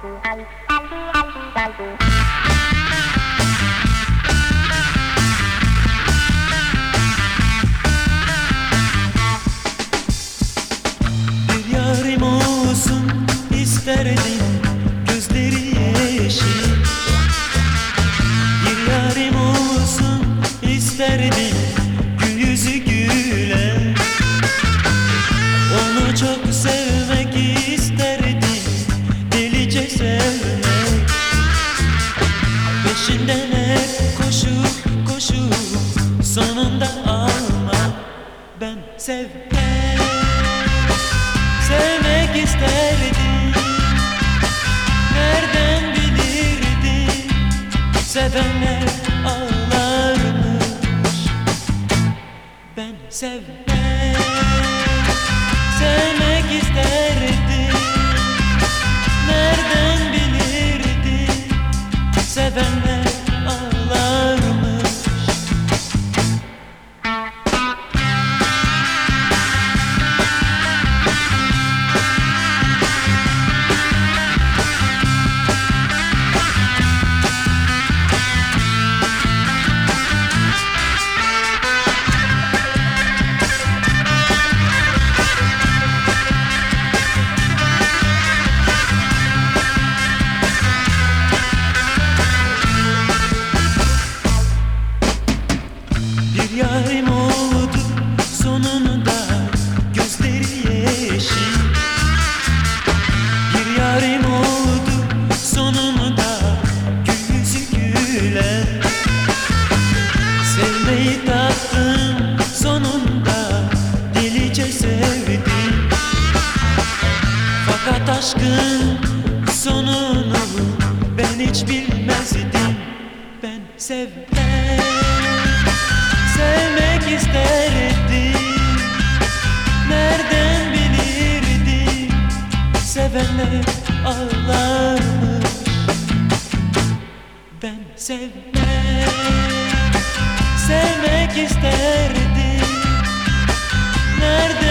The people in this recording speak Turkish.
Bir yarim olsun isterdim, gözleri yeşil. Bir yarim olsun isterdim, yüzü gülen. Onu çok sevmek isterdim, delice sevmek. Peşinden hep koşup koşup sonunda almak. Ben sevmek isterdim. Nereden bilirdim sevenler ağlarmış. Ben sevmek isterdim. Nereden bilirdim sevenler ağlarmış. Bir yarim oldu sonunda, gözleri yeşil. Bir yarim oldu sonunda, yüzü gülen. Sevmeyi tattım sonunda, delice sevdim. Fakat aşkın sonunu ben hiç bilmezdim. Ben sevmek isterdim. Nereden bilirdim sevenler ağlarmış. Ben sevmek isterdim. Nereden